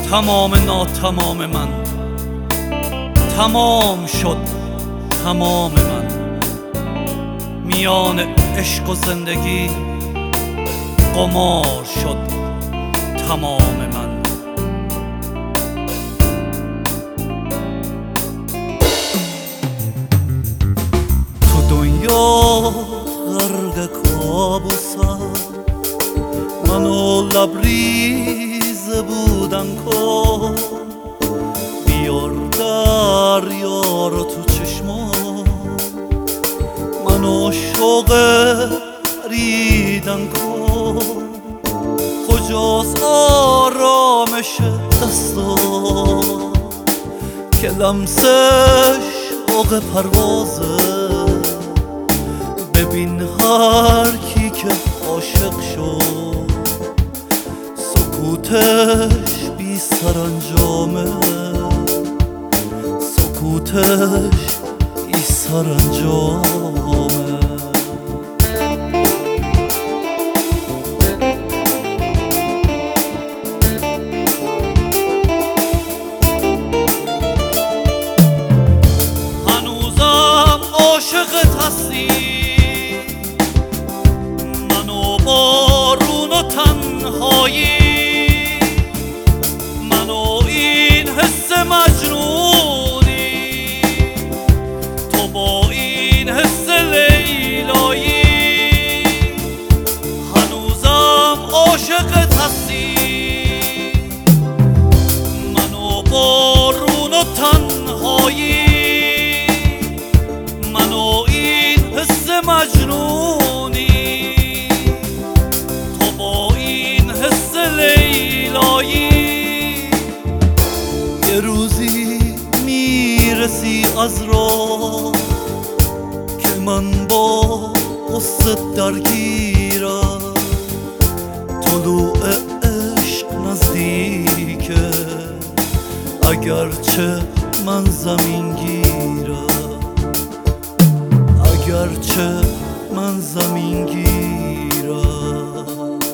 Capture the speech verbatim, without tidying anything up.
تمام ناتمام من تمام شد، تمام من میان عشق و زندگی قمار شد، تمام من. تو دنیا غرق کابوسم، منو لبریز بودن کن، بیار دریا رو تو چشمان، منو شوق ریدن کن. کجاست آرامش دستا که لمسش شوق پروازه؟ ببین هر کی که عاشق شد سکوتش بی سرانجامه، سکوتش بی سرانجامه. هنوزم عاشقت هستی، منو بارون و تنهایی، منو این حس مجنونی، تو با این حس لیلایی. هنوزم عاشقت هستی، منو بارون و تنهایی، منو این حس مجنونی، تو با این حس لیلایی. یه روزی میرسی از راه که من با قصه درگیرم، طلوع عشق نزدیکه اگرچه من زمین گیرم، اگرچه من زمین گیرم.